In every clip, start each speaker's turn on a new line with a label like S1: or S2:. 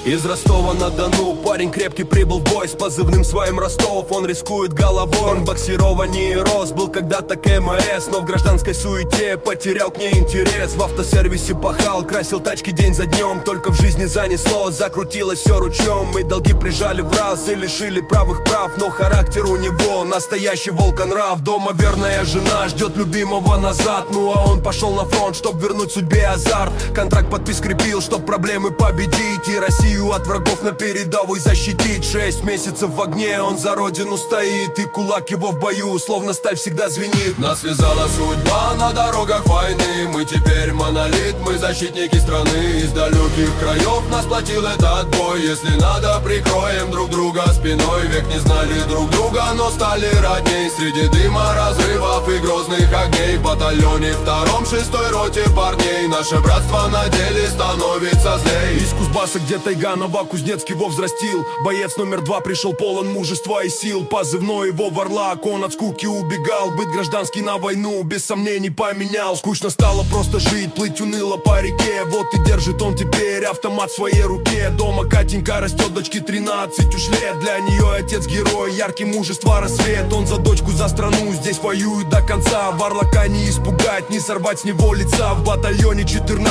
S1: Из Ростова-на-Дону парень крепкий прибыл в бой с позывным своим Ростов. Он рискует головой, он боксирование и рост. Был когда-то КМС, но в гражданской суете потерял к ней интерес. В автосервисе пахал, красил тачки день за днем. Только в жизни занесло, закрутилось все ручьем. Мы долги прижали в раз и лишили правых прав. Но характер у него настоящий волконрав. Дома верная жена ждет любимого назад. Ну а он пошел на фронт, чтоб вернуть судьбе азарт. Контракт подпись скрепил, чтоб проблемы победить и Россию от врагов на передовой защитить. 6 месяцев в огне, он за родину стоит, и кулак его в бою, словно сталь, всегда звенит. Нас связала судьба на дорогах войны. Мы теперь монолит, мы защитники страны. Из далеких краев нас платил этот бой. Если надо, прикроем друг друга спиной. Век не знали друг друга, но стали родней. Среди дыма, разрывов и грозных огней. В батальоне втором, 6-й роте парней. Наше братство на деле становится злей. Из Кузбасса, где Тайганова, Кузнецкий его взрастил. Боец номер 2 пришел полон мужества и сил. Позывной его Варлак, он от скуки убегал. Быть гражданский на войну без сомнений поменял. Скучно стало просто жить, плыть уныло по реке. Вот и держит он теперь автомат в своей руке. Дома Катенька растет, дочке 13 уж лет. Для нее отец герой, яркий мужества рассвет. Он за дочку, за страну, здесь воюет до конца. Варлака не испугать, не сорвать с него лица. В батальоне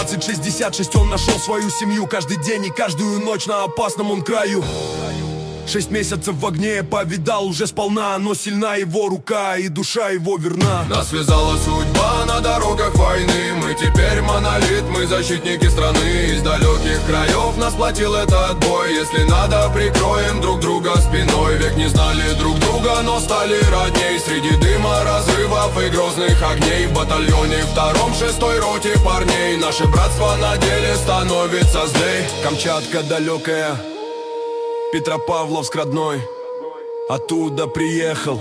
S1: 1466 он нашел свою семью. Каждый день и каждую ночь на опасном он краю. 6 месяцев в огне повидал уже сполна, но сильна его рука и душа его верна. Нас связала судьба на дорогах войны. Мы теперь монолит, мы защитники страны. Из далеких краев нас платил этот бой. Если надо, прикроем друг друга спиной. Век не знали друг друга, но стали родней. Среди дыма, разрывов и грозных огней. В батальоне втором, 6-й роте парней. Наше братство на деле становится злей. Камчатка далекая, Петропавловск родной, оттуда приехал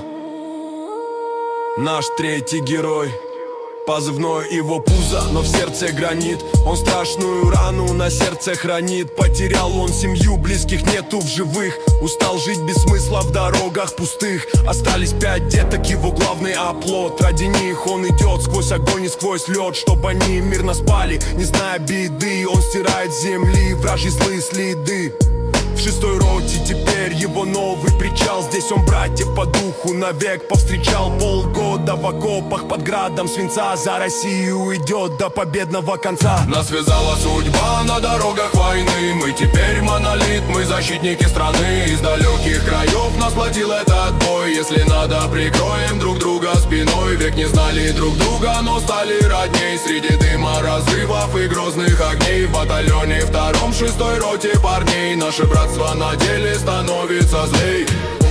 S1: наш 3-й герой. Позывной его пузо, но в сердце гранит. Он страшную рану на сердце хранит. Потерял он семью, близких нету в живых. Устал жить без смысла в дорогах пустых. Остались 5 деток, его главный оплот. Ради них он идет сквозь огонь и сквозь лед, чтоб они мирно спали, не зная беды. Он стирает с земли вражьи злые следы. В 6-й роте теперь его новый причал. Здесь он братьев по духу навек повстречал. Полгода в окопах под градом свинца. За Россию идет до победного конца. Нас связала судьба на дорогах войны. Мы теперь монолит, мы защитники страны. Из далеких краев нас платил этот бой. Если надо, прикроем друг друга спиной. Век не знали друг друга, но стали родней. Среди дыма, разрывов и грозных огней. В батальоне втором, 6-й роте парней. Наше братство на деле становится злей.